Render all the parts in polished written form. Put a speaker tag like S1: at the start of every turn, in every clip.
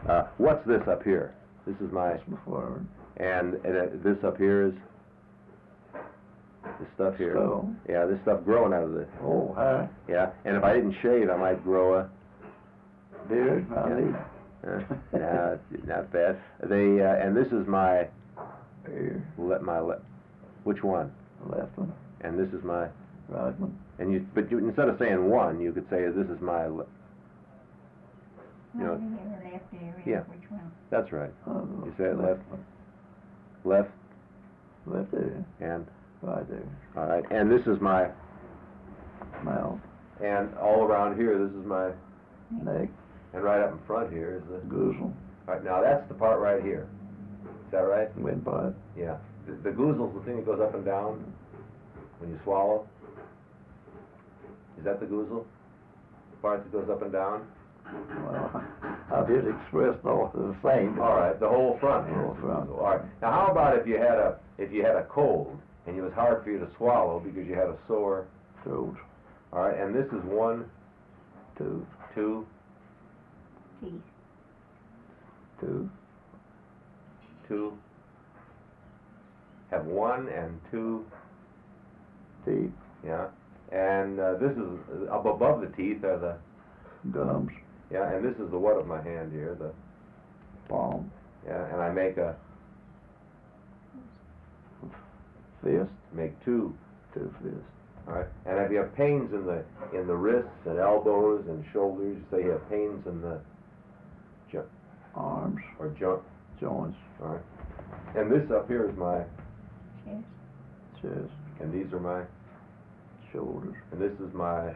S1: What's this up here? This is my...
S2: That's my forehead.
S1: And this up here is... This stuff here.
S2: Skull.
S1: Yeah, this stuff growing out of the...
S2: Oh, hair.
S1: Yeah, and if I didn't shave, I might grow a...
S2: Beard. I
S1: Yeah.
S2: need.
S1: Nah, not bad. They and this is my
S2: Ear.
S1: which one?
S2: Left one.
S1: And this is my...
S2: Right one.
S1: And instead of saying one, you could say this is my... You know,
S3: Right in the left area.
S1: Yeah.
S3: Which one?
S1: that's right.
S2: Oh,
S1: You say it left.
S2: one.
S1: Left
S2: Left ear.
S1: and...
S2: Right ear.
S1: All right, and this is my...
S2: Mouth.
S1: And all around here, this is my...
S2: Neck.
S1: And right up in front here is the...
S2: Goozle.
S1: All right, now that's the part right here. Is that right?
S2: Windpipe.
S1: Yeah. The goozle's the thing that goes up and down when you swallow. Is that the goozle? The part that goes up and down?
S2: Well, I did express all the same.
S1: All right, the whole front here.
S2: The whole
S1: is the
S2: front.
S1: goozle. All right. Now, how about if you had a cold and it was hard for you to swallow because you had a sore
S2: Throat.
S1: All right, and this is 1,
S2: Tooth.
S1: 2,
S3: Teeth.
S2: 2.
S1: 2. Have 1 and 2.
S2: Teeth.
S1: Yeah. And this is up above the teeth are the...
S2: Gums.
S1: Yeah, and this is the what of my hand here, the...
S2: Palm.
S1: Yeah, and I make
S2: Fist.
S1: 2.
S2: 2 fists.
S1: All right, and if you have pains in the wrists and elbows and shoulders, you say you have pains in the
S2: Arms.
S1: joint.
S2: Joints.
S1: All right, and this up here is my,
S3: Chest.
S2: Chest.
S1: and these are my,
S2: Shoulders.
S1: and this is my,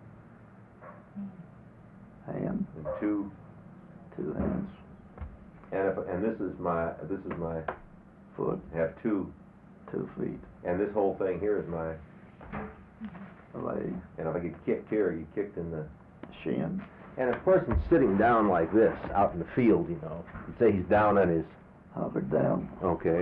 S2: Hand.
S1: and 2,
S2: 2 hands.
S1: and this is my
S2: Foot.
S1: have 2,
S2: 2 feet.
S1: and this whole thing here is my,
S2: Leg.
S1: and if I get kicked here, you kicked in the.
S2: Shin.
S1: And if a person's sitting down like this out in the field, you know, you'd say he's down on his.
S2: Hunkered down.
S1: Okay.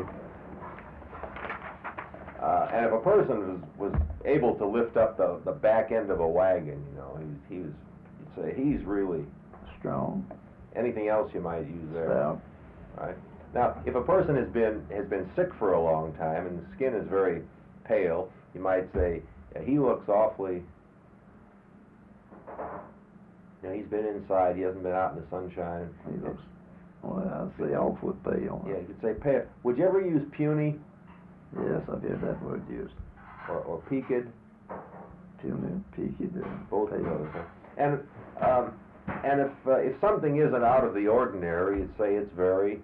S1: And if a person was able to lift up the back end of a wagon, you know, you'd say he's really...
S2: Strong.
S1: Anything else you might use there?
S2: Stout.
S1: Right. Now, if a person has been sick for a long time and the skin is very pale, you might say, he looks awfully... You know, he's been inside, he hasn't been out in the sunshine.
S2: He looks, well, I'd say awfully pale.
S1: Yeah, you could say pale. Would you ever use puny
S2: Yes, I've heard that word used.
S1: or peaked?
S2: Puny, peaky,
S1: Both of
S2: pale.
S1: those. Huh? And if something isn't out of the ordinary, you'd say it's very...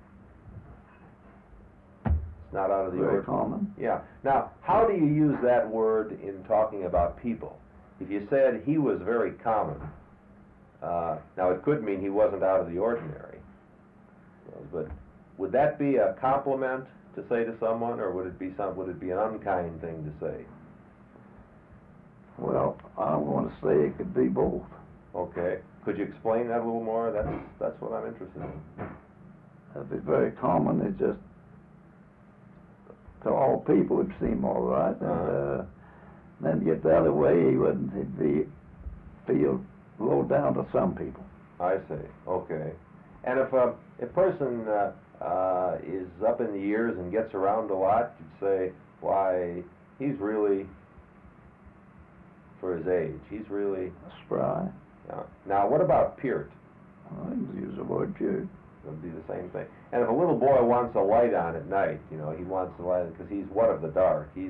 S1: It's not out of the
S2: Very
S1: ordinary.
S2: common.
S1: Yeah. Now, how do you use that word in talking about people? If you said he was very common, now it could mean he wasn't out of the ordinary. But would that be a compliment to say to someone, or would it be an unkind thing to say?
S2: Well, I want to say it could be both.
S1: Okay. Could you explain that a little more? That's what I'm interested in.
S2: If it's very common, it just, to all people, it'd seem all right. And then get the other way, he'd feel low down to some people.
S1: I see. Okay. And if a person is up in the years and gets around a lot, you'd say, why, he's really, for his age, he's really...
S2: Spry.
S1: Yeah. Now, what about peart?
S2: I use the word pure.
S1: It would be the same thing. And if a little boy wants a light on at night, you know, he wants a light because he's what of the dark?
S2: He's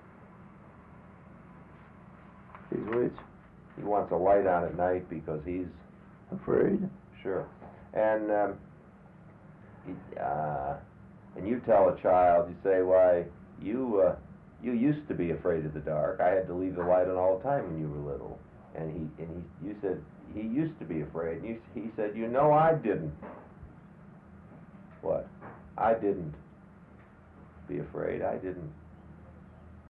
S2: which?
S1: He wants a light on at night because he's...
S2: Afraid.
S1: Sure. And you tell a child, you say, why, you used to be afraid of the dark. I had to leave the light on all the time when you were little. And you said, he used to be afraid. And he said, you know, I didn't. What? I didn't be afraid. I didn't